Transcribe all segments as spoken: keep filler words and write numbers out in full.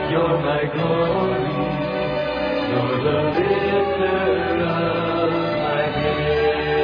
You're my glory, you're the lifter of my head.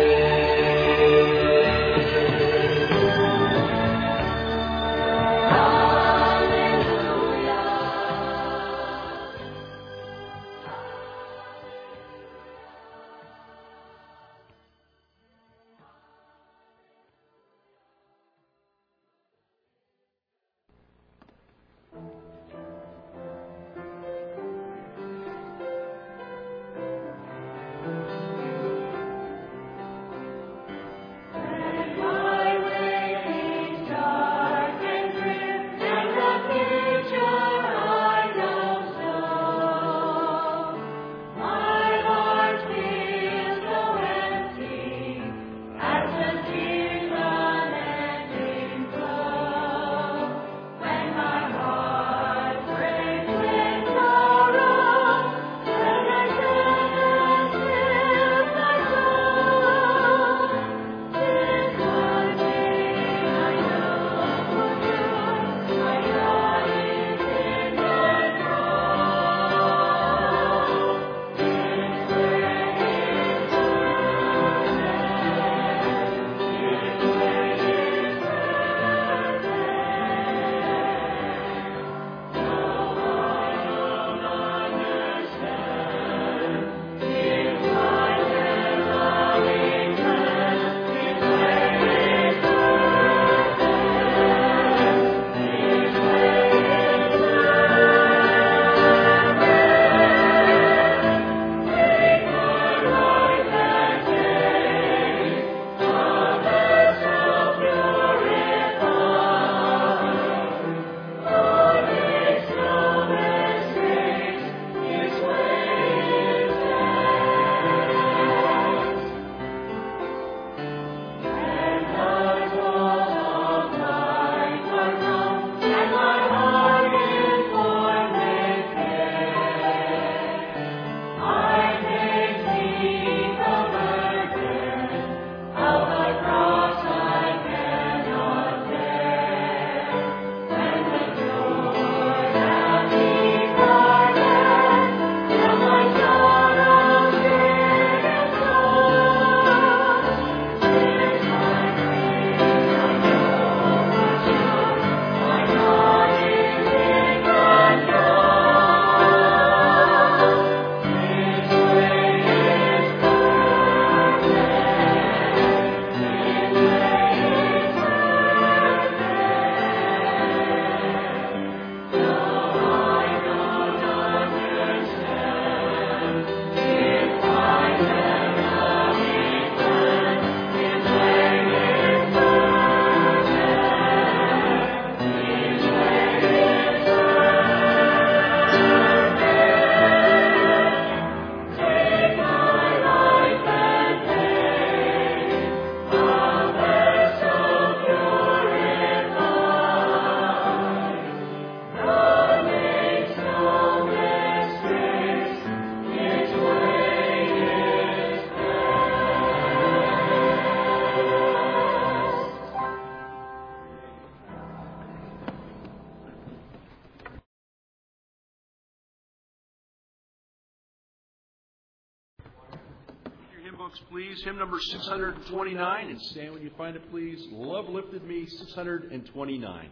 Please, hymn number six hundred twenty-nine, and stand when you find it, please. Love Lifted Me, six hundred twenty-nine.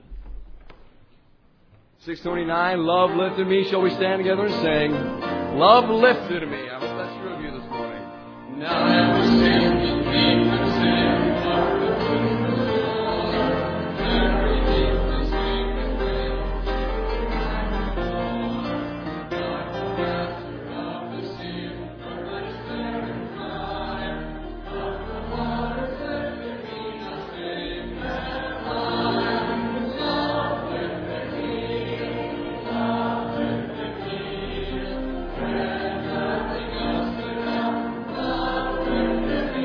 six twenty-nine, Love Lifted Me. Shall we stand together and sing, Love Lifted Me? I hope that's true of you this morning. Now that we stand and make the sin, Love Lifted Me. Thank you.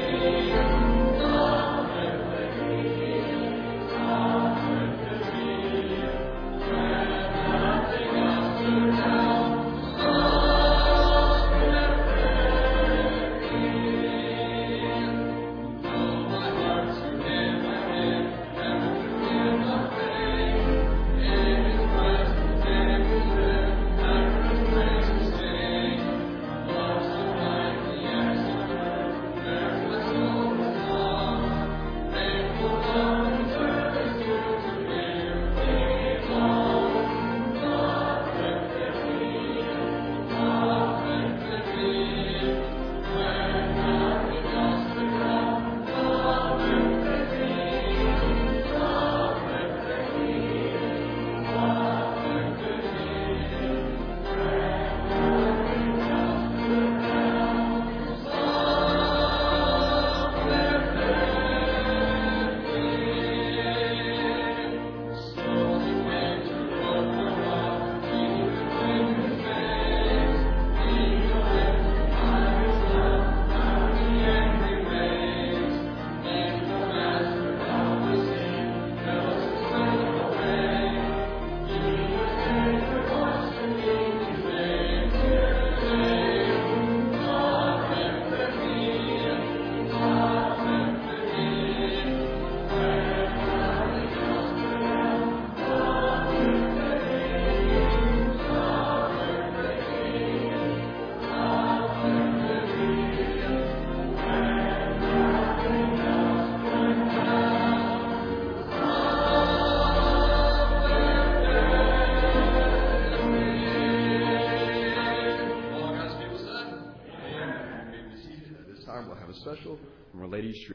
special from Our Lady Street.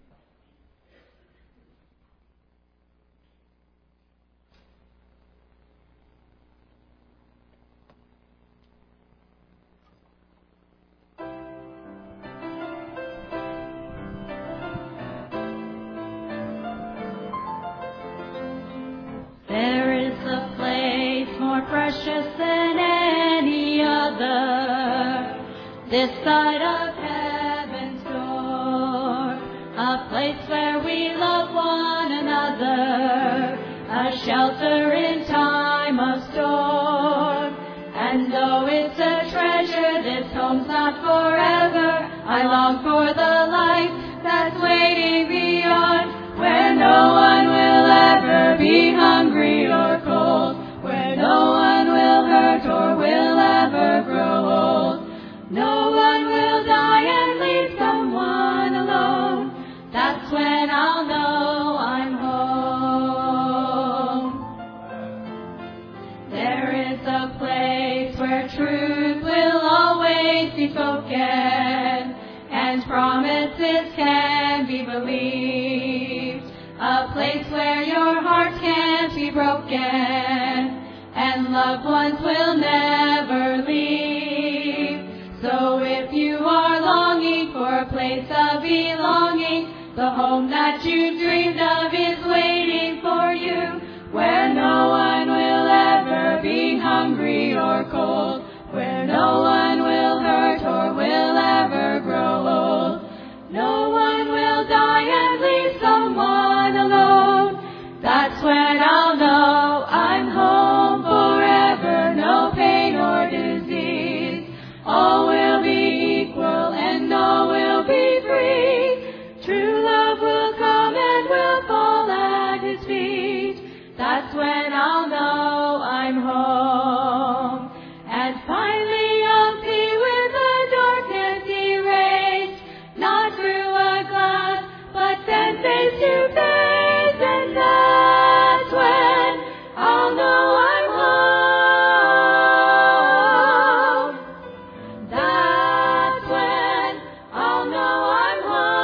There is a place more precious than any other, this side of heaven's door, a place where we love one another, a shelter in time of storm. And though it's a treasure, this home's not forever, I long for the life that's waiting beyond, where no one will ever be hungry or cold, where no one will hurt or will ever grow old. No one will die and leave someone alone. That's when I'll know I'm home. There is a place where truth will always be spoken and promises can be believed. A place where your heart can't be broken and loved ones will never leave. So if you are longing for a place of belonging, the home that you dreamed of is waiting for you, where no one will ever be hungry or cold, where no one will hurt or will ever grow old. No one will die and leave someone alone. That's when I'll know I'm home forever. No pain or disease. All will be equal and all will be free. True love will come and will fall at His feet. That's when I'll know I'm home. And finally I'll see with the darkness erased, not through a glass, but then face to face, and that's when I'll know I'm home. That's when I'll know I'm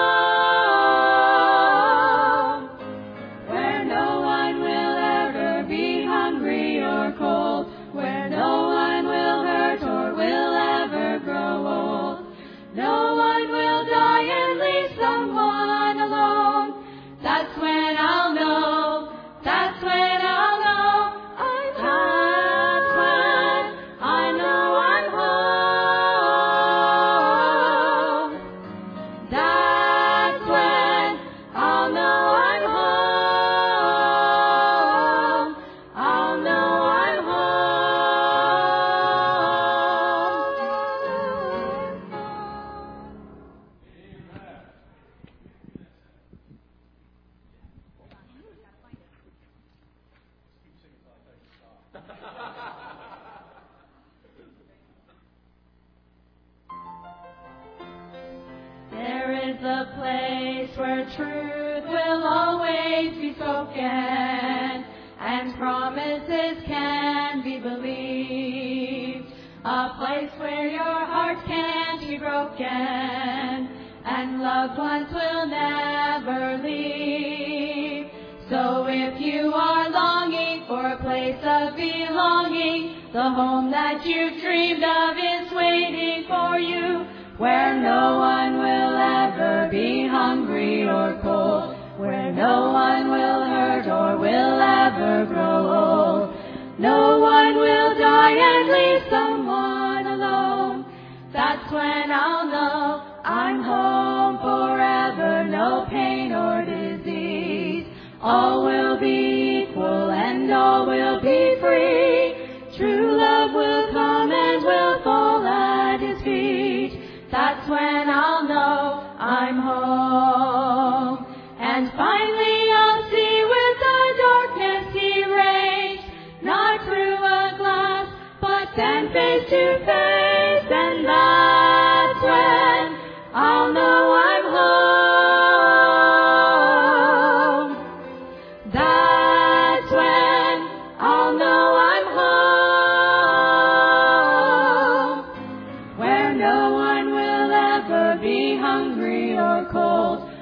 home, where no one will ever be hungry or cold, where no one will hurt or will ever grow old. No one will die and leave someone alone. That's when I'll know, that's when I'll know I'm home. That's when I know I'm home. That's when I'll know I'm home. I'll know I'm home. There is a place where truth will always be spoken and promises can be believed. A place where your heart can't be broken and loved ones will never leave. So if you are longing for a place of belonging, the home that you dreamed of is waiting for you, where no one will ever be hungry or cold, where no one will hurt or will ever grow old. No one will die and leave someone alone. That's when I'll know I'm home forever. No pain or disease. All will be equal and all will be free. True love will come and will fall at His feet. That's when I'll know I'm home. And finally I'll see with the darkness erased, not through a glass, but then face to face. And that's when I'll know I'm home. That's when I'll know I'm home, where no one will ever be hungry or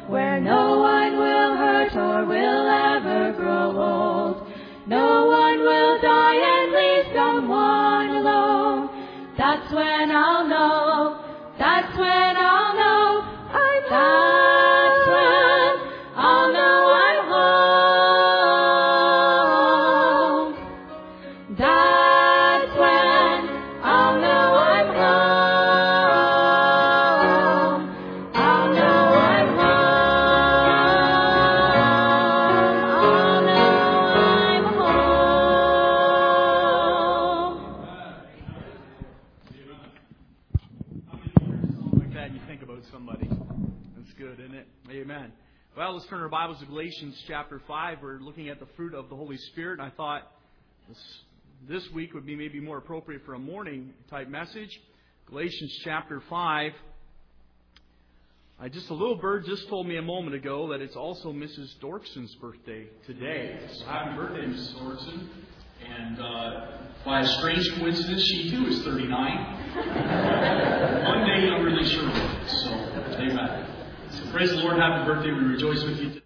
where no one will hurt or will ever grow old. No one will die and leave someone alone. That's when I'll know, that's when I'll know, I'm that's when I'll know I'm home. That's when I'll know I'm home. I'll know I'm home. I'll know I'm home. Like that, you think about somebody. That's good, isn't it? Amen. Well, let's turn our Bibles to Galatians chapter five. We're looking at the fruit of the Holy Spirit. I thought this, this week would be maybe more appropriate for a morning type message. Galatians chapter five. I just a little bird just told me a moment ago that it's also Missus Dorkson's birthday today. So happy birthday, Missus Dorkson. And uh, by a strange coincidence, she too is thirty-nine. One day I'm really sure of it. So, amen. So praise the Lord, happy birthday. We rejoice with you today.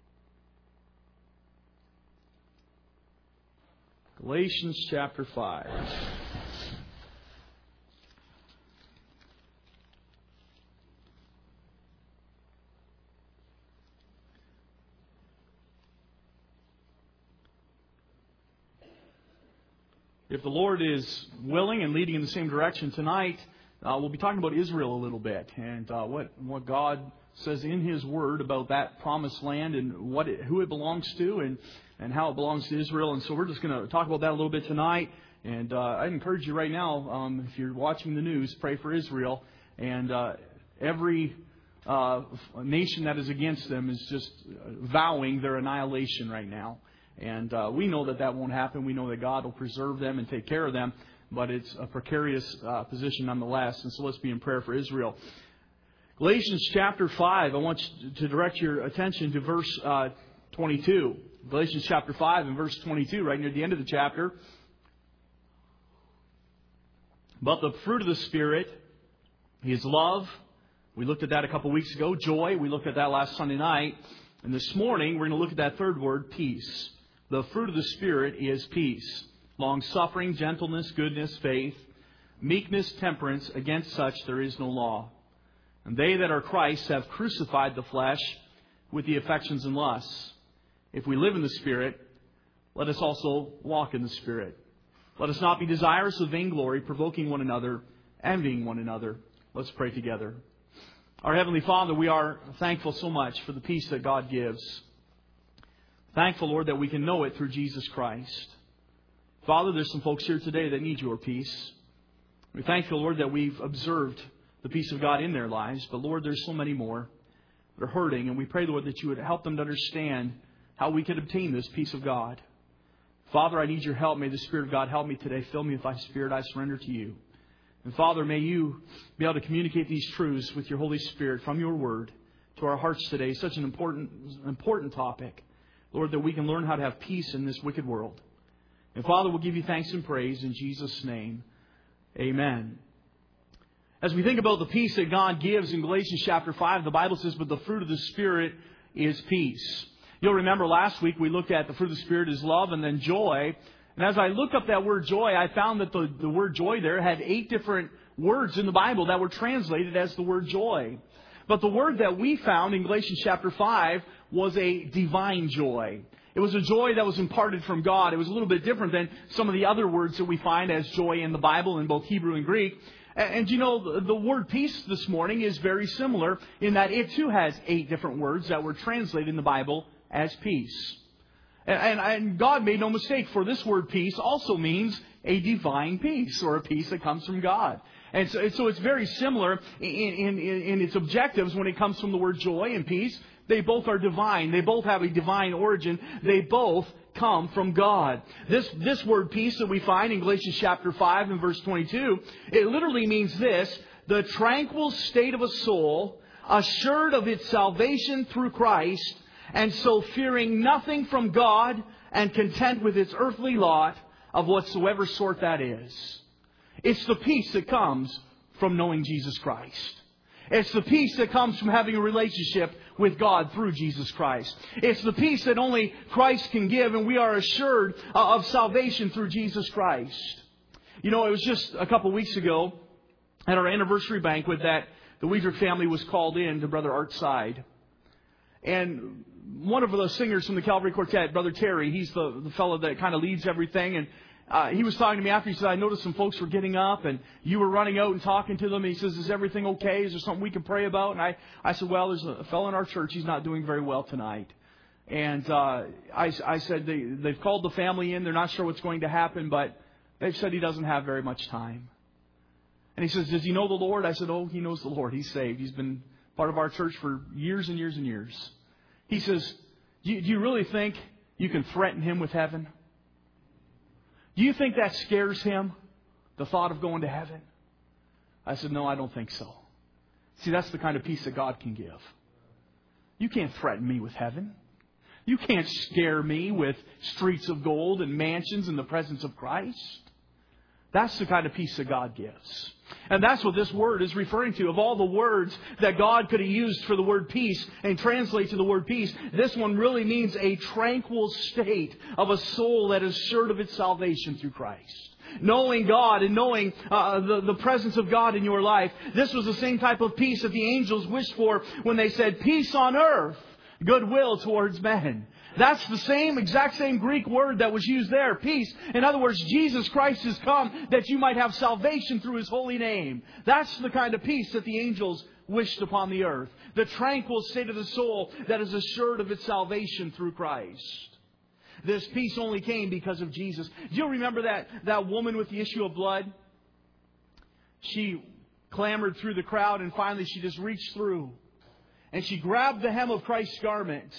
Galatians chapter five. If the Lord is willing and leading in the same direction tonight, uh, we'll be talking about Israel a little bit and uh, what what God says in His Word about that promised land and what it, who it belongs to and, and how it belongs to Israel. And so we're just going to talk about that a little bit tonight. And uh, I encourage you right now, um, if you're watching the news, pray for Israel. And uh, every uh, nation that is against them is just vowing their annihilation right now. And uh, we know that that won't happen. We know that God will preserve them and take care of them. But it's a precarious uh, position nonetheless. And so let's be in prayer for Israel. Galatians chapter five, I want you to direct your attention to verse uh, twenty-two. Galatians chapter five and verse twenty-two, right near the end of the chapter. But the fruit of the Spirit is love. We looked at that a couple of weeks ago. Joy. We looked at that last Sunday night. And this morning, we're going to look at that third word, peace. The fruit of the Spirit is peace. Long-suffering, gentleness, goodness, faith, meekness, temperance. Against such there is no law. And they that are Christ have crucified the flesh with the affections and lusts. If we live in the Spirit, let us also walk in the Spirit. Let us not be desirous of vainglory, provoking one another, envying one another. Let's pray together. Our Heavenly Father, we are thankful so much for the peace that God gives. Thankful, Lord, that we can know it through Jesus Christ. Father, there's some folks here today that need your peace. We're thankful, Lord, that we've observed the peace of God in their lives. But, Lord, there's so many more that are hurting. And we pray, Lord, that you would help them to understand how we can obtain this peace of God. Father, I need your help. May the Spirit of God help me today. Fill me with thy Spirit. I surrender to you. And, Father, may you be able to communicate these truths with your Holy Spirit from your word to our hearts today. Such an important, important topic, Lord, that we can learn how to have peace in this wicked world. And, Father, we'll give you thanks and praise in Jesus' name. Amen. As we think about the peace that God gives in Galatians chapter five, the Bible says, but the fruit of the Spirit is peace. You'll remember last week we looked at the fruit of the Spirit is love and then joy. And as I looked up that word joy, I found that the, the word joy there had eight different words in the Bible that were translated as the word joy. But the word that we found in Galatians chapter five was a divine joy. It was a joy that was imparted from God. It was a little bit different than some of the other words that we find as joy in the Bible in both Hebrew and Greek. And, and you know, the, the word peace this morning is very similar in that it too has eight different words that were translated in the Bible as peace. And, and, and God made no mistake, for this word peace also means a divine peace, or a peace that comes from God. And so, so it's very similar in, in, in its objectives when it comes from the word joy and peace. They both are divine. They both have a divine origin. They both come from God. This, this word peace that we find in Galatians chapter five and verse twenty-two, it literally means this: the tranquil state of a soul, assured of its salvation through Christ, and so fearing nothing from God and content with its earthly lot of whatsoever sort that is. It's the peace that comes from knowing Jesus Christ. It's the peace that comes from having a relationship with God through Jesus Christ. It's the peace that only Christ can give, and we are assured of salvation through Jesus Christ. You know, it was just a couple weeks ago at our anniversary banquet that the Weidrich family was called in to Brother Art's side. And one of the singers from the Calvary Quartet, Brother Terry, he's the, the fellow that kind of leads everything. And uh, he was talking to me after. He said, I noticed some folks were getting up and you were running out and talking to them. He says, is everything okay? Is there something we can pray about? And I, I said, well, there's a fellow in our church. He's not doing very well tonight. And uh, I, I said, they, they've called the family in. They're not sure what's going to happen, but they've said he doesn't have very much time. And he says, does he know the Lord? I said, oh, he knows the Lord. He's saved. He's been part of our church for years and years and years. He says, do you, do you really think you can threaten him with heaven? Do you think that scares him, the thought of going to heaven? I said, no, I don't think so. See, that's the kind of peace that God can give. You can't threaten me with heaven. You can't scare me with streets of gold and mansions in the presence of Christ. That's the kind of peace that God gives. And that's what this word is referring to. Of all the words that God could have used for the word peace and translate to the word peace, this one really means a tranquil state of a soul that is assured of its salvation through Christ. Knowing God and knowing uh, the, the presence of God in your life. This was the same type of peace that the angels wished for when they said, peace on earth, goodwill towards men. That's the same, exact same Greek word that was used there, peace. In other words, Jesus Christ has come that you might have salvation through His holy name. That's the kind of peace that the angels wished upon the earth. The tranquil state of the soul that is assured of its salvation through Christ. This peace only came because of Jesus. Do you remember that, that woman with the issue of blood? She clambered through the crowd and finally she just reached through. And she grabbed the hem of Christ's garment.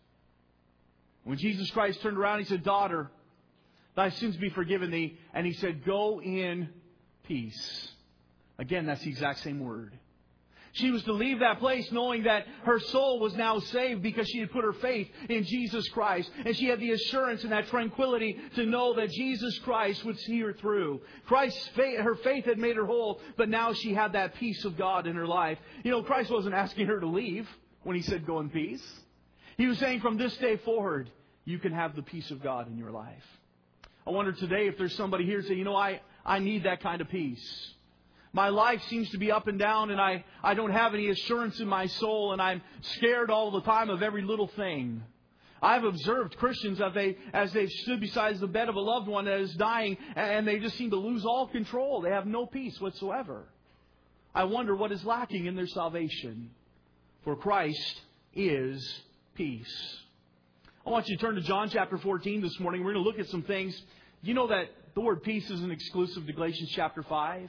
When Jesus Christ turned around, He said, daughter, thy sins be forgiven thee. And He said, go in peace. Again, that's the exact same word. She was to leave that place knowing that her soul was now saved because she had put her faith in Jesus Christ. And she had the assurance and that tranquility to know that Jesus Christ would see her through. Christ's faith, her faith had made her whole, but now she had that peace of God in her life. You know, Christ wasn't asking her to leave when He said go in peace. He was saying from this day forward, you can have the peace of God in your life. I wonder today if there's somebody here saying, you know, I, I need that kind of peace. My life seems to be up and down and I, I don't have any assurance in my soul and I'm scared all the time of every little thing. I've observed Christians as they as they've stood beside the bed of a loved one that is dying and they just seem to lose all control. They have no peace whatsoever. I wonder what is lacking in their salvation. For Christ is peace. I want you to turn to John chapter fourteen this morning. We're going to look at some things. You know that the word peace isn't exclusive to Galatians chapter five.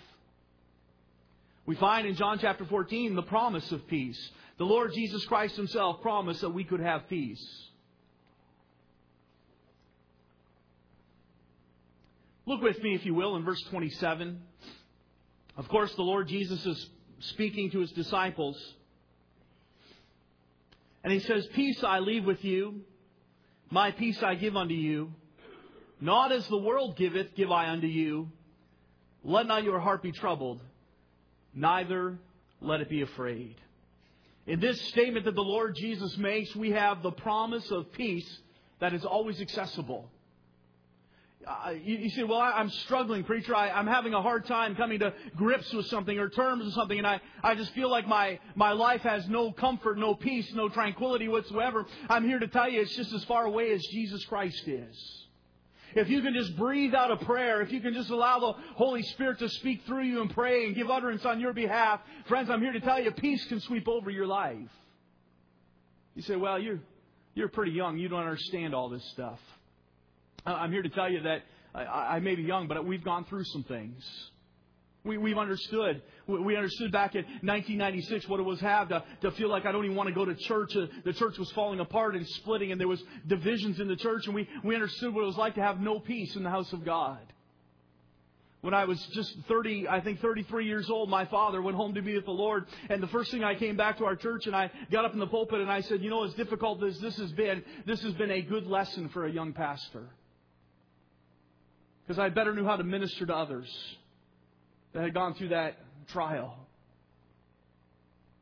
We find in John chapter fourteen the promise of peace. The Lord Jesus Christ Himself promised that we could have peace. Look with me, if you will, in verse twenty-seven. Of course, the Lord Jesus is speaking to His disciples. And He says, peace I leave with you. My peace I give unto you. Not as the world giveth, give I unto you. Let not your heart be troubled, neither let it be afraid. In this statement that the Lord Jesus makes, we have the promise of peace that is always accessible. Uh, you, you say, well, I, I'm struggling, preacher. I, I'm having a hard time coming to grips with something or terms with something. And I, I just feel like my, my life has no comfort, no peace, no tranquility whatsoever. I'm here to tell you it's just as far away as Jesus Christ is. If you can just breathe out a prayer, if you can just allow the Holy Spirit to speak through you and pray and give utterance on your behalf, friends, I'm here to tell you peace can sweep over your life. You say, well, you're, you're pretty young. You don't understand all this stuff. I'm here to tell you that I, I may be young, but we've gone through some things. We, we've understood. We understood back in nineteen ninety-six what it was have to, to feel like I don't even want to go to church. Uh, the church was falling apart and splitting, and there was divisions in the church, and we, we understood what it was like to have no peace in the house of God. When I was just thirty, I think thirty-three years old, my father went home to be with the Lord. And the first thing I came back to our church and I got up in the pulpit and I said, you know, as difficult as this has been, this has been a good lesson for a young pastor. Because I better knew how to minister to others that had gone through that trial.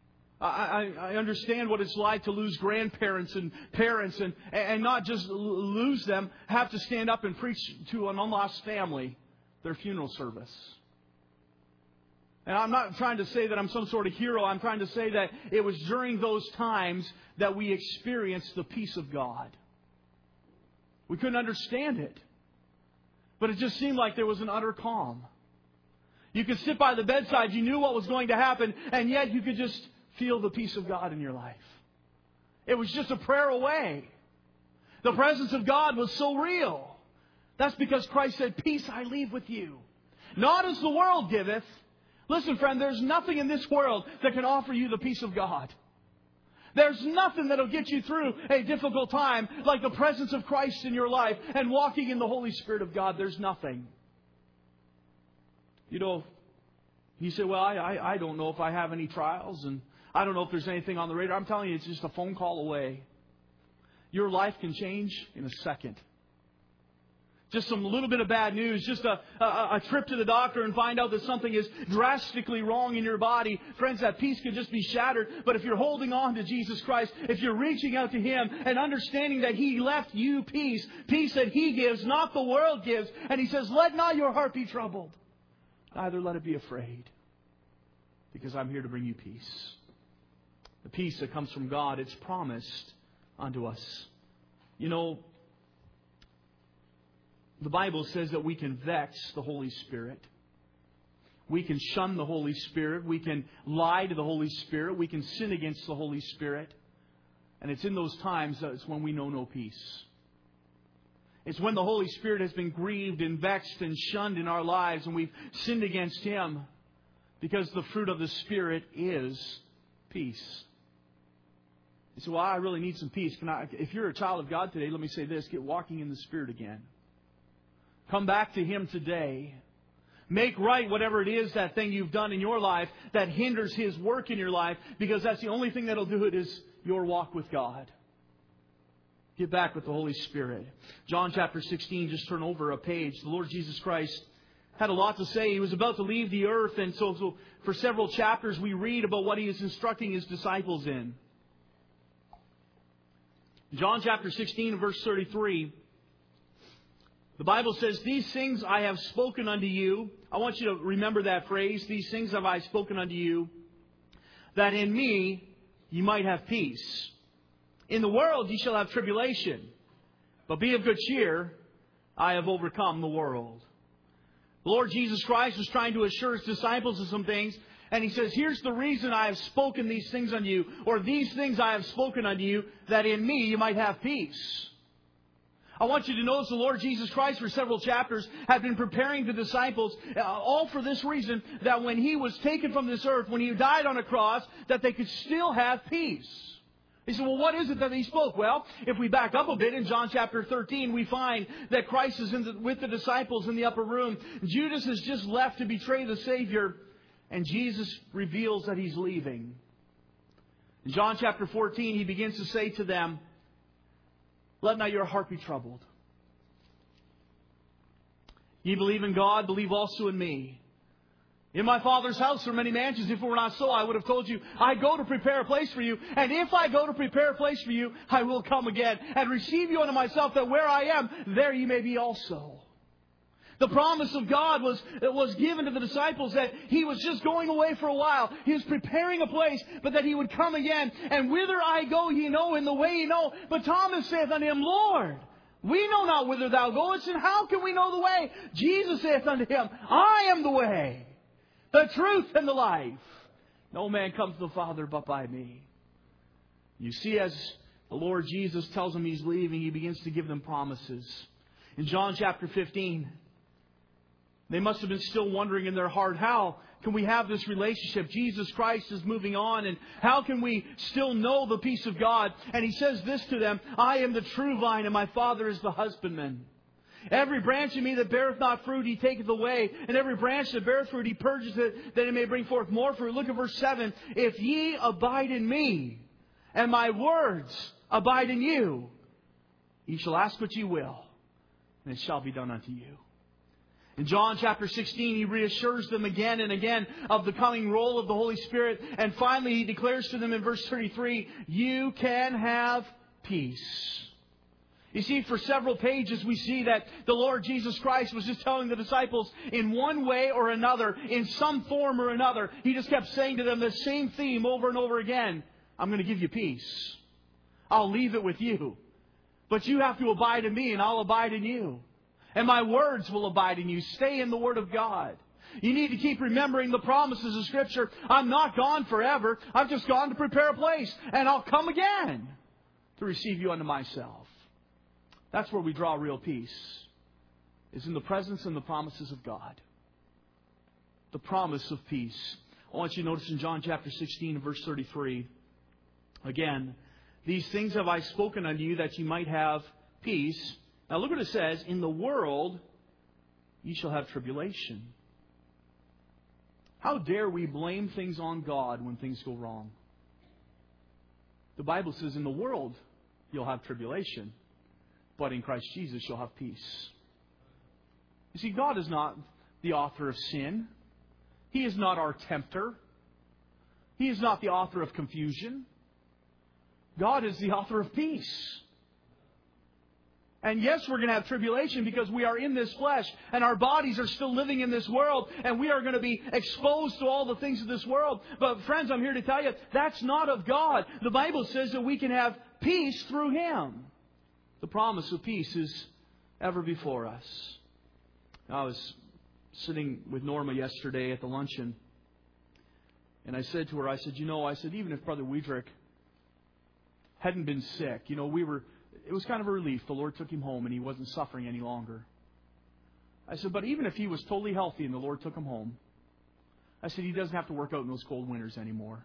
I, I understand what it's like to lose grandparents and parents and, and not just lose them, have to stand up and preach to an unlost family their funeral service. And I'm not trying to say that I'm some sort of hero. I'm trying to say that it was during those times that we experienced the peace of God. We couldn't understand it. But it just seemed like there was an utter calm. You could sit by the bedside. You knew what was going to happen. And yet you could just feel the peace of God in your life. It was just a prayer away. The presence of God was so real. That's because Christ said, peace I leave with you. Not as the world giveth. Listen, friend, there's nothing in this world that can offer you the peace of God. There's nothing that'll get you through a difficult time like the presence of Christ in your life and walking in the Holy Spirit of God. There's nothing. You know, you say, well, I, I, I don't know if I have any trials and I don't know if there's anything on the radar. I'm telling you, it's just a phone call away. Your life can change in a second. Just some little bit of bad news, just a, a, a trip to the doctor and find out that something is drastically wrong in your body. Friends, that peace can just be shattered. But if you're holding on to Jesus Christ, if you're reaching out to Him and understanding that He left you peace, peace that He gives, not the world gives. And He says, let not your heart be troubled. Neither let it be afraid. Because I'm here to bring you peace. The peace that comes from God, it's promised unto us. You know, the Bible says that we can vex the Holy Spirit. We can shun the Holy Spirit. We can lie to the Holy Spirit. We can sin against the Holy Spirit. And it's in those times that it's when we know no peace. It's when the Holy Spirit has been grieved and vexed and shunned in our lives and we've sinned against Him. Because the fruit of the Spirit is peace. You say, well, I really need some peace. Can I, if you're a child of God today, let me say this. Get walking in the Spirit again. Come back to Him today. Make right whatever it is, that thing you've done in your life that hinders His work in your life. Because that's the only thing that'll do it is your walk with God. Get back with the Holy Spirit. John chapter sixteen, just turn over a page. The Lord Jesus Christ had a lot to say. He was about to leave the earth. And so, so for several chapters we read about what He is instructing His disciples in. John chapter sixteen, verse thirty-three. The Bible says, these things I have spoken unto you. I want you to remember that phrase. These things have I spoken unto you, that in me you might have peace. In the world ye shall have tribulation. But be of good cheer. I have overcome the world. The Lord Jesus Christ was trying to assure His disciples of some things. And He says, here's the reason I have spoken these things unto you. Or these things I have spoken unto you, that in me you might have peace. I want you to notice the Lord Jesus Christ for several chapters had been preparing the disciples, uh, all for this reason, that when He was taken from this earth, when He died on a cross, that they could still have peace. He said, well, what is it that He spoke? Well, if we back up a bit in John chapter thirteen, we find that Christ is in the, with the disciples in the upper room. Judas has just left to betray the Savior, and Jesus reveals that He's leaving. In John chapter fourteen, He begins to say to them, let not your heart be troubled. Ye believe in God, believe also in me. In my Father's house are many mansions. If it were not so, I would have told you, I go to prepare a place for you. And if I go to prepare a place for you, I will come again and receive you unto myself, that where I am, there ye may be also. The promise of God was, was given to the disciples that He was just going away for a while. He was preparing a place, but that He would come again. And whither I go ye know, in the way ye know. But Thomas saith unto Him, Lord, we know not whither Thou goest, and how can we know the way? Jesus saith unto Him, I am the way, the truth, and the life. No man comes to the Father but by me. You see, as the Lord Jesus tells them He's leaving, He begins to give them promises. In John chapter fifteen, they must have been still wondering in their heart, how can we have this relationship? Jesus Christ is moving on, and how can we still know the peace of God? And He says this to them, I am the true vine, and my Father is the husbandman. Every branch in me that beareth not fruit, He taketh away. And every branch that beareth fruit, He purges it, that it may bring forth more fruit. Look at verse seven. If ye abide in me, and my words abide in you, ye shall ask what ye will, and it shall be done unto you. In John chapter sixteen, He reassures them again and again of the coming role of the Holy Spirit. And finally, He declares to them in verse thirty-three, you can have peace. You see, for several pages we see that the Lord Jesus Christ was just telling the disciples in one way or another, in some form or another, He just kept saying to them the same theme over and over again. I'm going to give you peace. I'll leave it with you. But you have to abide in Me and I'll abide in you. And My words will abide in you. Stay in the Word of God. You need to keep remembering the promises of Scripture. I'm not gone forever. I've just gone to prepare a place. And I'll come again to receive you unto Myself. That's where we draw real peace, is in the presence and the promises of God. The promise of peace. I want you to notice in John chapter sixteen, verse thirty-three, again, these things have I spoken unto you that you might have peace. Now look what it says, in the world you shall have tribulation. How dare we blame things on God when things go wrong? The Bible says in the world you'll have tribulation. But in Christ Jesus, you'll have peace. You see, God is not the author of sin. He is not our tempter. He is not the author of confusion. God is the author of peace. And yes, we're going to have tribulation because we are in this flesh and our bodies are still living in this world and we are going to be exposed to all the things of this world. But friends, I'm here to tell you, that's not of God. The Bible says that we can have peace through Him. The promise of peace is ever before us. I was sitting with Norma yesterday at the luncheon, and I said to her, I said, you know, I said, even if Brother Weidrich hadn't been sick, you know, we were, it was kind of a relief. The Lord took him home and he wasn't suffering any longer. I said, but even if he was totally healthy and the Lord took him home, I said, he doesn't have to work out in those cold winters anymore.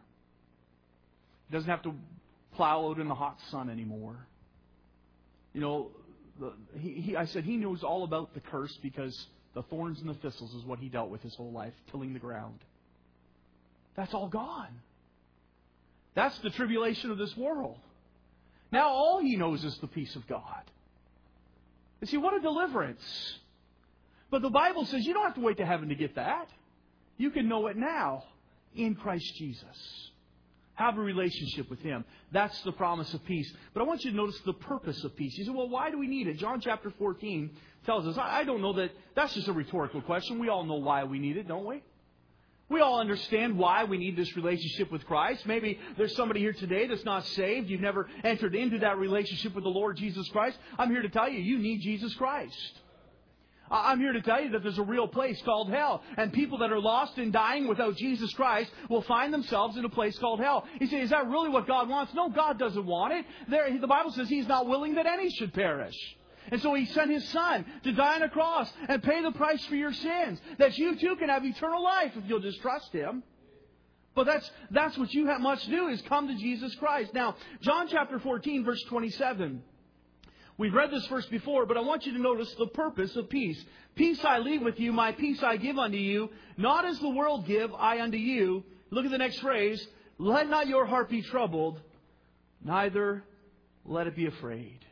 He doesn't have to plow out in the hot sun anymore. You know, the, he, he, I said he knows all about the curse because the thorns and the thistles is what he dealt with his whole life, tilling the ground. That's all gone. That's the tribulation of this world. Now all he knows is the peace of God. You see, what a deliverance. But the Bible says you don't have to wait to heaven to get that. You can know it now in Christ Jesus. Have a relationship with Him. That's the promise of peace. But I want you to notice the purpose of peace. You say, well, why do we need it? John chapter fourteen tells us. I don't know that that's just a rhetorical question. We all know why we need it, don't we? We all understand why we need this relationship with Christ. Maybe there's somebody here today that's not saved. You've never entered into that relationship with the Lord Jesus Christ. I'm here to tell you, you need Jesus Christ. I'm here to tell you that there's a real place called hell. And people that are lost and dying without Jesus Christ will find themselves in a place called hell. You say, is that really what God wants? No, God doesn't want it. There, the Bible says He's not willing that any should perish. And so He sent His Son to die on a cross and pay the price for your sins. That you too can have eternal life if you'll just trust Him. But that's, that's what you have must do, is come to Jesus Christ. Now, John chapter fourteen, verse twenty-seven. We've read this verse before, but I want you to notice the purpose of peace. Peace I leave with you, my peace I give unto you. Not as the world give, I unto you. Look at the next phrase. Let not your heart be troubled, neither let it be afraid.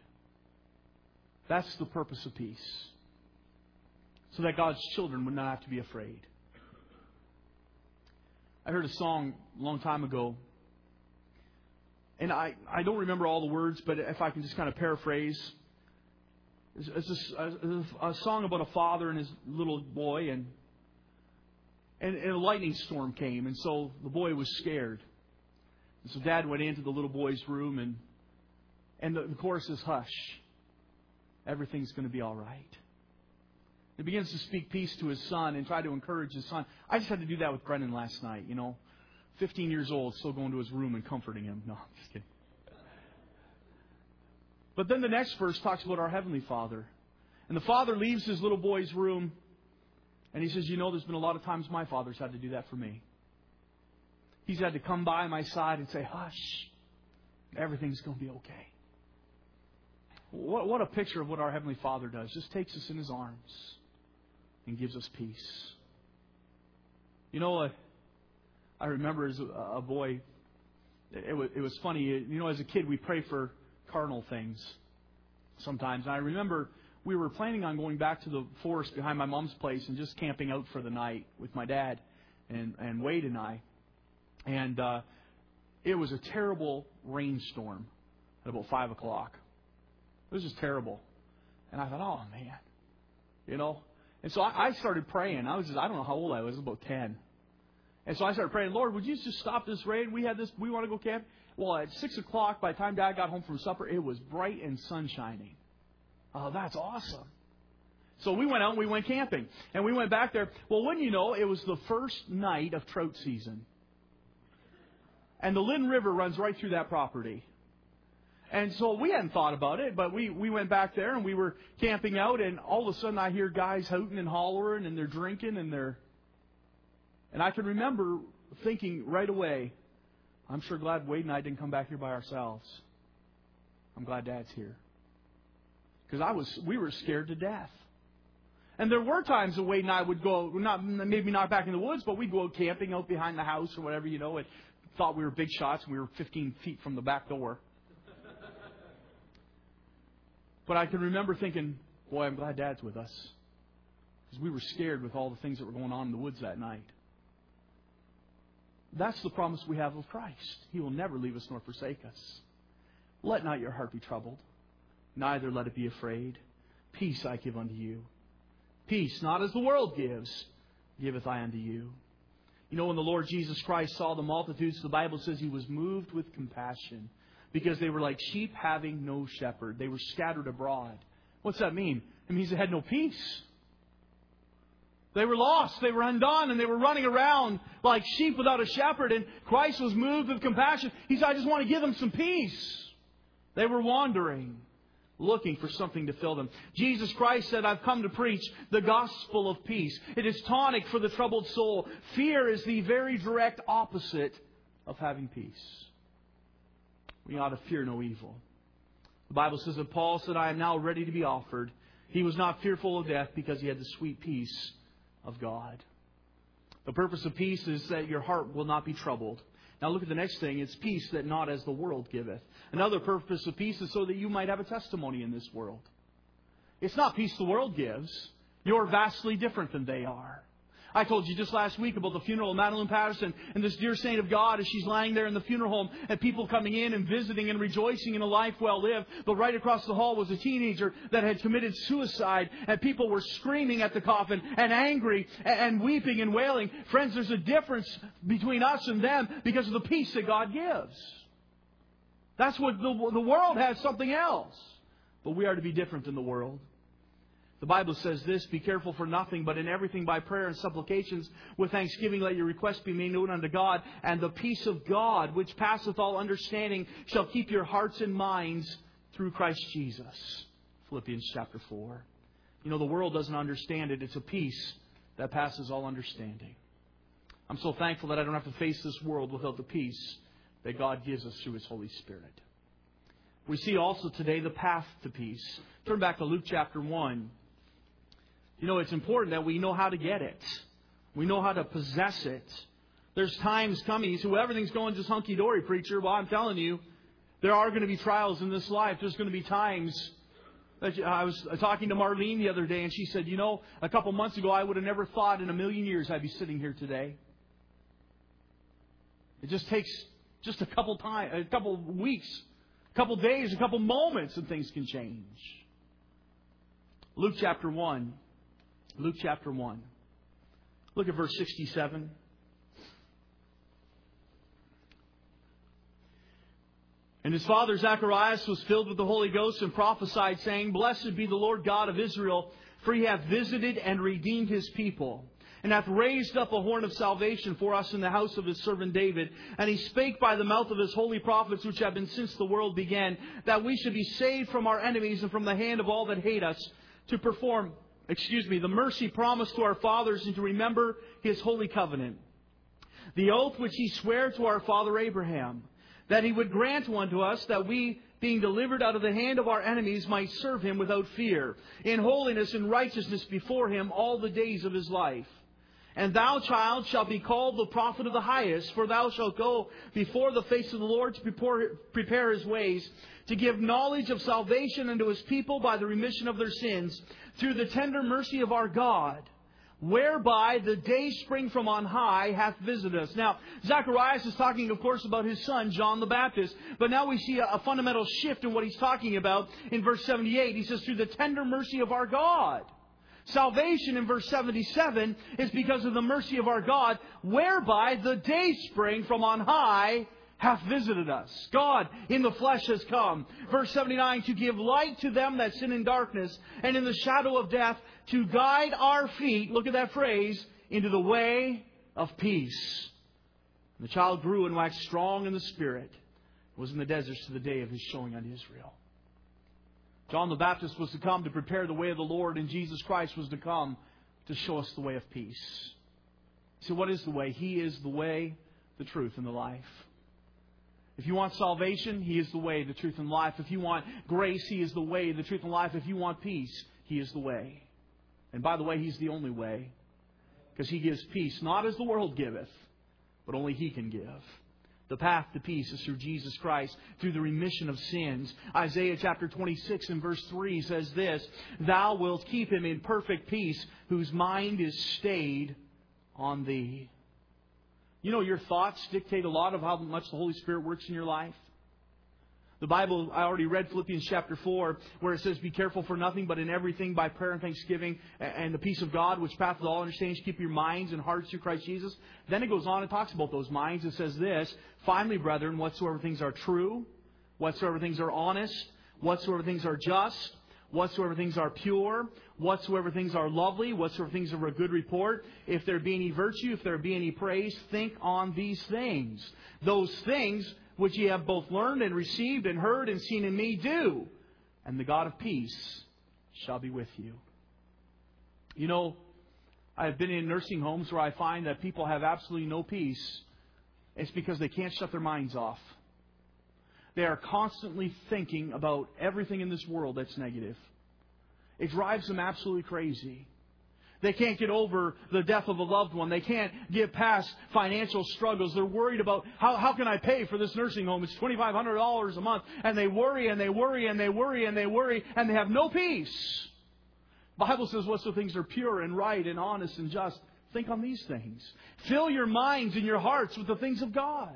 That's the purpose of peace. So that God's children would not have to be afraid. I heard a song a long time ago. And I, I don't remember all the words, but if I can just kind of paraphrase. It's, it's a, a, a song about a father and his little boy, and, and and a lightning storm came, and so the boy was scared. And so Dad went into the little boy's room, and and the, the chorus is, hush, everything's going to be all right. He begins to speak peace to his son and try to encourage his son. I just had to do that with Brendan last night, you know. fifteen years old, still going to his room and comforting him. No, I'm just kidding. But then the next verse talks about our Heavenly Father. And the father leaves his little boy's room, and he says, you know, there's been a lot of times my father's had to do that for me. He's had to come by my side and say, hush, everything's going to be okay. What, what a picture of what our Heavenly Father does. Just takes us in His arms and gives us peace. You know, uh, I remember as a, a boy, it was, it was funny. You know, as a kid, we pray for carnal things sometimes. And I remember we were planning on going back to the forest behind my mom's place and just camping out for the night with my dad and, and Wade and I. And uh, it was a terrible rainstorm at about five o'clock. It was just terrible. And I thought, oh, man, you know. And so I, I started praying. I was just, I don't know how old I was, about ten. And so I started praying, Lord, would you just stop this rain? We had this, we want to go camp. Well, at six o'clock, by the time Dad got home from supper, it was bright and sun shining. Oh, that's awesome. So we went out and we went camping. And we went back there. Well, wouldn't you know, it was the first night of trout season. And the Lynn River runs right through that property. And so we hadn't thought about it, but we, we went back there and we were camping out, and all of a sudden I hear guys hooting and hollering, and they're drinking, and they're... And I can remember thinking right away, I'm sure glad Wade and I didn't come back here by ourselves. I'm glad Dad's here. Because I was, we were scared to death. And there were times that Wade and I would go, not maybe not back in the woods, but we'd go camping out behind the house or whatever, you know, and thought we were big shots and we were fifteen feet from the back door. But I can remember thinking, boy, I'm glad Dad's with us. Because we were scared with all the things that were going on in the woods that night. That's the promise we have of Christ. He will never leave us nor forsake us. Let not your heart be troubled, neither let it be afraid. Peace I give unto you. Peace, not as the world gives, giveth I unto you. You know, when the Lord Jesus Christ saw the multitudes, the Bible says He was moved with compassion because they were like sheep having no shepherd. They were scattered abroad. What's that mean? It means they had no peace. They were lost, they were undone, and they were running around like sheep without a shepherd. And Christ was moved with compassion. He said, I just want to give them some peace. They were wandering, looking for something to fill them. Jesus Christ said, I've come to preach the gospel of peace. It is tonic for the troubled soul. Fear is the very direct opposite of having peace. We ought to fear no evil. The Bible says that Paul said, I am now ready to be offered. He was not fearful of death because he had the sweet peace of God. The purpose of peace is that your heart will not be troubled. Now look at the next thing. It's peace that not as the world giveth. Another purpose of peace is so that you might have a testimony in this world. It's not peace the world gives. You're vastly different than they are. I told you just last week about the funeral of Madeline Patterson and this dear saint of God as she's lying there in the funeral home and people coming in and visiting and rejoicing in a life well lived. But right across the hall was a teenager that had committed suicide, and people were screaming at the coffin and angry and weeping and wailing. Friends, there's a difference between us and them because of the peace that God gives. That's what the, the world has, something else. But we are to be different than the world. The Bible says this, be careful for nothing, but in everything by prayer and supplications with thanksgiving let your requests be made known unto God, and the peace of God, which passeth all understanding, shall keep your hearts and minds through Christ Jesus. Philippians chapter four. You know, the world doesn't understand it. It's a peace that passes all understanding. I'm so thankful that I don't have to face this world without the peace that God gives us through His Holy Spirit. We see also today the path to peace. Turn back to Luke chapter one. You know, it's important that we know how to get it. We know how to possess it. There's times coming. You say, well, everything's going just hunky-dory, preacher. Well, I'm telling you, there are going to be trials in this life. There's going to be times. That I was talking to Marlene the other day, and she said, you know, a couple months ago, I would have never thought in a million years I'd be sitting here today. It just takes just a couple time, a couple weeks, a couple days, a couple moments, and things can change. Luke chapter one. Luke chapter one. Look at verse sixty-seven. And his father Zacharias was filled with the Holy Ghost and prophesied, saying, Blessed be the Lord God of Israel, for He hath visited and redeemed His people, and hath raised up a horn of salvation for us in the house of His servant David. And He spake by the mouth of His holy prophets, which have been since the world began, that we should be saved from our enemies and from the hand of all that hate us, to perform Excuse me, the mercy promised to our fathers, and to remember His holy covenant. The oath which He sware to our father Abraham, that He would grant unto us that we, being delivered out of the hand of our enemies, might serve Him without fear, in holiness and righteousness before Him all the days of His life. And thou, child, shalt be called the prophet of the highest, for thou shalt go before the face of the Lord to prepare, prepare His ways, to give knowledge of salvation unto His people by the remission of their sins, through the tender mercy of our God, whereby the day spring from on high hath visited us. Now, Zacharias is talking, of course, about his son, John the Baptist. But now we see a, a fundamental shift in what he's talking about in verse seventy-eight. He says, through the tender mercy of our God. Salvation in verse seventy-seven is because of the mercy of our God, whereby the day spring from on high hath visited us. God in the flesh has come. Verse seventy-nine, to give light to them that sin in darkness and in the shadow of death, to guide our feet, look at that phrase, into the way of peace. And the child grew and waxed strong in the Spirit, was in the deserts to the day of His showing unto Israel. John the Baptist was to come to prepare the way of the Lord, and Jesus Christ was to come to show us the way of peace. So what is the way? He is the way, the truth, and the life. If you want salvation, He is the way, the truth, and life. If you want grace, He is the way, the truth, and life. If you want peace, He is the way. And by the way, He's the only way. Because He gives peace, not as the world giveth, but only He can give. The path to peace is through Jesus Christ, through the remission of sins. Isaiah chapter twenty-six and verse three says this, thou wilt keep him in perfect peace, whose mind is stayed on Thee. You know, your thoughts dictate a lot of how much the Holy Spirit works in your life. The Bible, I already read Philippians chapter four, where it says, be careful for nothing, but in everything by prayer and thanksgiving, and the peace of God, which passeth all understanding, keep your minds and hearts through Christ Jesus. Then it goes on and talks about those minds. It says this, finally, brethren, whatsoever things are true, whatsoever things are honest, whatsoever things are just, whatsoever things are pure, whatsoever things are lovely, whatsoever things are of a good report, if there be any virtue, if there be any praise, think on these things. Those things which ye have both learned and received and heard and seen in me, do. And the God of peace shall be with you. You know, I've been in nursing homes where I find that people have absolutely no peace. It's because they can't shut their minds off. They are constantly thinking about everything in this world that's negative. It drives them absolutely crazy. They can't get over the death of a loved one. They can't get past financial struggles. They're worried about how, how can I pay for this nursing home? It's twenty-five hundred dollars a month. And they worry and they worry and they worry and they worry and they have no peace. The Bible says whatsoever things are pure and right and honest and just, think on these things. Fill your minds and your hearts with the things of God.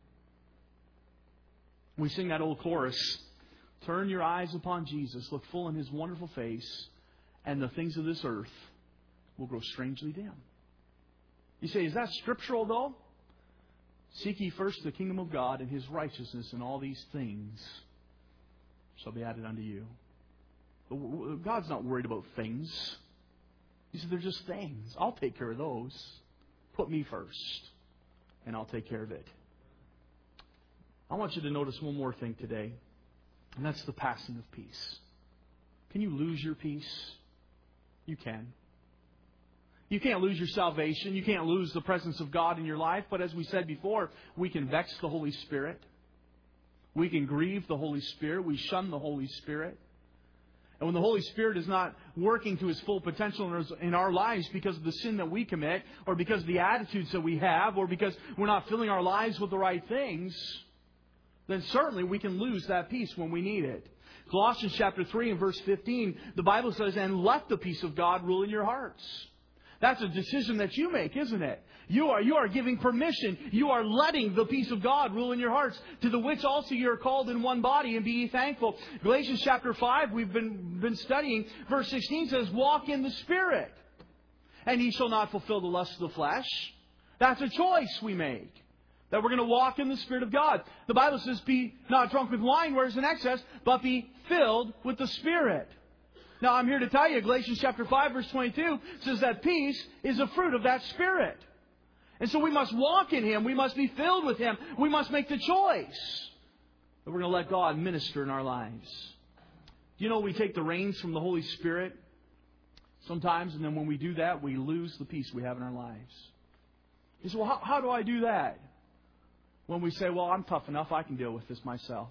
We sing that old chorus, turn your eyes upon Jesus, look full in His wonderful face, and the things of this earth will grow strangely dim. You say, is that scriptural though? Seek ye first the kingdom of God and His righteousness, and all these things shall be added unto you. But God's not worried about things. He said, they're just things. I'll take care of those. Put me first, and I'll take care of it. I want you to notice one more thing today, and that's the passing of peace. Can you lose your peace? You can. You can't lose your salvation. You can't lose the presence of God in your life. But as we said before, we can vex the Holy Spirit. We can grieve the Holy Spirit. We shun the Holy Spirit. And when the Holy Spirit is not working to His full potential in our lives because of the sin that we commit, or because of the attitudes that we have, or because we're not filling our lives with the right things, then certainly we can lose that peace when we need it. Colossians chapter three and verse fifteen, the Bible says, and let the peace of God rule in your hearts. That's a decision that you make, isn't it? You are, you are giving permission. You are letting the peace of God rule in your hearts, to the which also you are called in one body, and be ye thankful. Galatians chapter five, we've been, been studying. Verse sixteen says, walk in the Spirit, and ye shall not fulfill the lust of the flesh. That's a choice we make, that we're going to walk in the Spirit of God. The Bible says, be not drunk with wine, where is in excess, but be filled with the Spirit. Now, I'm here to tell you, Galatians chapter five, verse twenty-two says that peace is a fruit of that Spirit. And so we must walk in Him. We must be filled with Him. We must make the choice that we're going to let God minister in our lives. Do you know we take the reins from the Holy Spirit sometimes, and then when we do that, we lose the peace we have in our lives? You say, well, how, how do I do that? When we say, well, I'm tough enough, I can deal with this myself.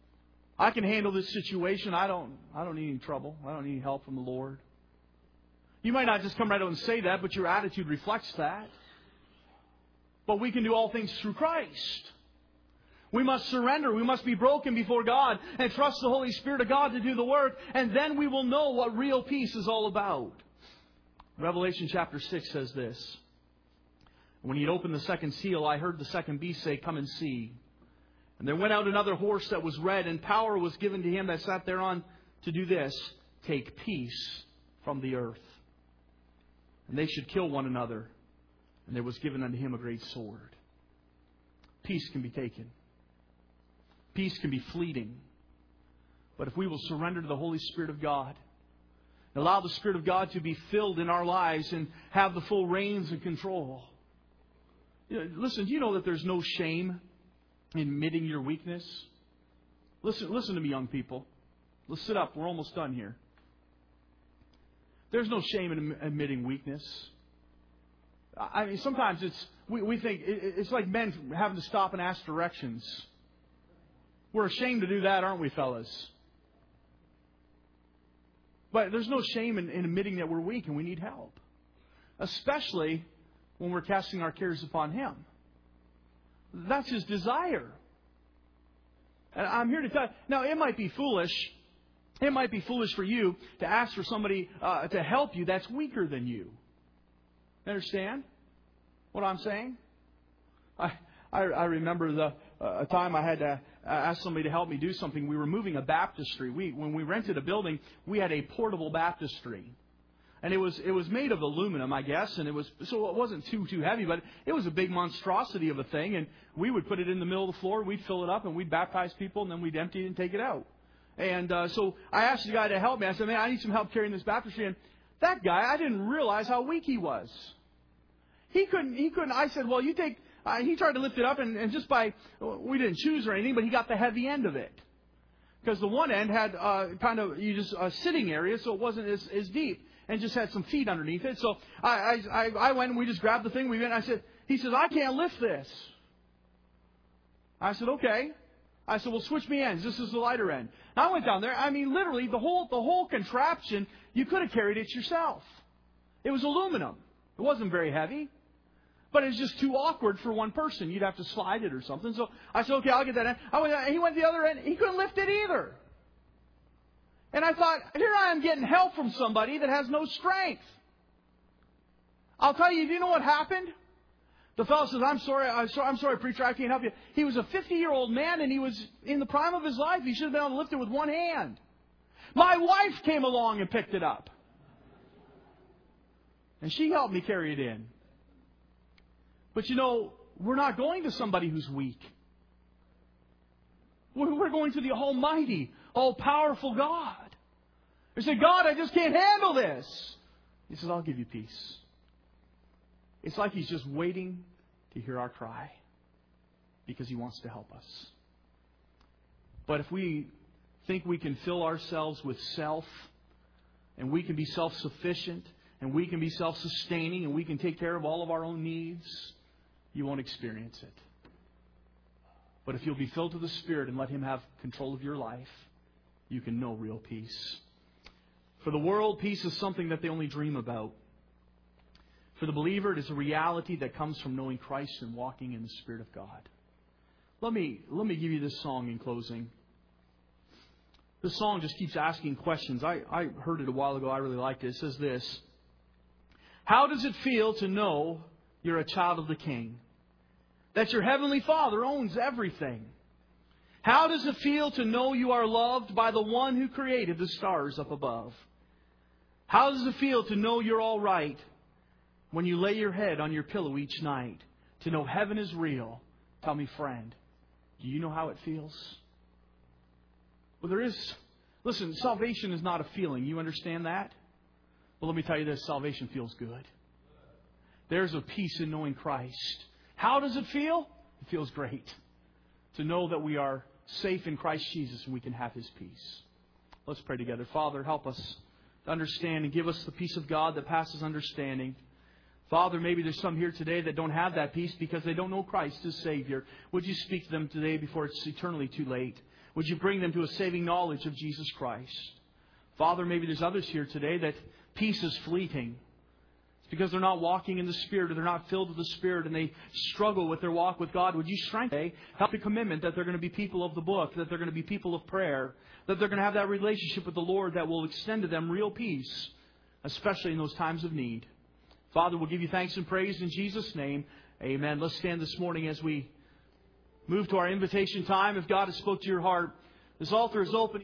I can handle this situation. I don't, I don't need any trouble. I don't need any help from the Lord. You might not just come right out and say that, but your attitude reflects that. But we can do all things through Christ. We must surrender. We must be broken before God and trust the Holy Spirit of God to do the work. And then we will know what real peace is all about. Revelation chapter six says this. When he had opened the second seal, I heard the second beast say, "Come and see." And there went out another horse that was red, and power was given to him that sat thereon to do this: take peace from the earth. And they should kill one another. And there was given unto him a great sword. Peace can be taken. Peace can be fleeting. But if we will surrender to the Holy Spirit of God, and allow the Spirit of God to be filled in our lives and have the full reins and control. You know, listen, do you know that there's no shame in admitting your weakness? Listen, listen to me, young people. Let's sit up. We're almost done here. There's no shame in admitting weakness. I mean, sometimes it's we, we think it's like men having to stop and ask directions. We're ashamed to do that, aren't we, fellas? But there's no shame in, in admitting that we're weak and we need help. Especially when we're casting our cares upon Him. That's His desire. And I'm here to tell you, now it might be foolish. It might be foolish for you to ask for somebody uh, to help you that's weaker than you. Understand what I'm saying? I I, I remember the uh, a time I had to ask somebody to help me do something. We were moving a baptistry. We when we rented a building, we had a portable baptistry, and it was it was made of aluminum, I guess, and it was so it wasn't too too heavy, but it was a big monstrosity of a thing. And we would put it in the middle of the floor, we'd fill it up, and we'd baptize people, and then we'd empty it and take it out. And uh, so I asked the guy to help me. I said, "Man, I need some help carrying this baptistry." And that guy, I didn't realize how weak he was. He couldn't. He couldn't. I said, "Well, you take." Uh, he tried to lift it up, and, and just by we didn't choose or anything, but he got the heavy end of it because the one end had uh, kind of you just a sitting area, so it wasn't as, as deep, and just had some feet underneath it. So I, I I went and we just grabbed the thing. We went. And I said, "He says I can't lift this." I said, "Okay." I said, "Well, switch me ends. This is the lighter end." And I went down there. I mean, literally the whole the whole contraption. You could have carried it yourself. It was aluminum. It wasn't very heavy. But it's just too awkward for one person. You'd have to slide it or something. So I said, "Okay, I'll get that end." I went, he went to the other end. He couldn't lift it either. And I thought, here I am getting help from somebody that has no strength. I'll tell you, do you know what happened? The fellow says, I'm sorry, I'm sorry, I'm sorry, preacher, I can't help you. He was a fifty-year-old man, and he was in the prime of his life. He should have been able to lift it with one hand. My wife came along and picked it up. And she helped me carry it in. But you know, we're not going to somebody who's weak. We're going to the almighty, all-powerful God. They say, "God, I just can't handle this." He says, "I'll give you peace." It's like He's just waiting to hear our cry because He wants to help us. But if we think we can fill ourselves with self, and we can be self-sufficient, and we can be self-sustaining, and we can take care of all of our own needs, you won't experience it. But if you'll be filled with the Spirit and let Him have control of your life, you can know real peace. For the world, peace is something that they only dream about. For the believer, it is a reality that comes from knowing Christ and walking in the Spirit of God. Let me, let me give you this song in closing. This song just keeps asking questions. I, I heard it a while ago. I really liked it. It says this: how does it feel to know you're a child of the King? That your Heavenly Father owns everything? How does it feel to know you are loved by the one who created the stars up above? How does it feel to know you're all right when you lay your head on your pillow each night? To know heaven is real? Tell me, friend, do you know how it feels? Well, there is... Listen, salvation is not a feeling. You understand that? Well, let me tell you this. Salvation feels good. There's a peace in knowing Christ. How does it feel? It feels great to know that we are safe in Christ Jesus and we can have His peace. Let's pray together. Father, help us to understand and give us the peace of God that passes understanding. Father, maybe there's some here today that don't have that peace because they don't know Christ as Savior. Would you speak to them today before it's eternally too late? Would you bring them to a saving knowledge of Jesus Christ? Father, maybe there's others here today that peace is fleeting. It's because they're not walking in the Spirit, or they're not filled with the Spirit, and they struggle with their walk with God. Would you strengthen, help the commitment that they're going to be people of the book, that they're going to be people of prayer, that they're going to have that relationship with the Lord that will extend to them real peace, especially in those times of need. Father, we'll give you thanks and praise in Jesus' name. Amen. Let's stand this morning as we move to our invitation time. If God has spoke to your heart, this altar is open.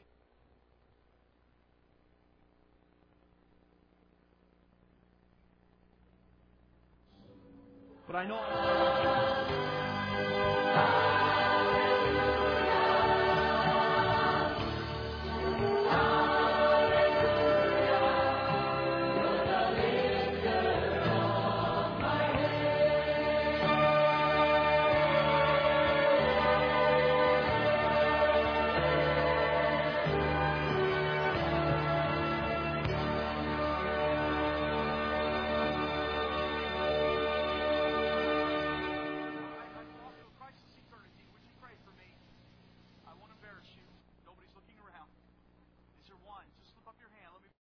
But I know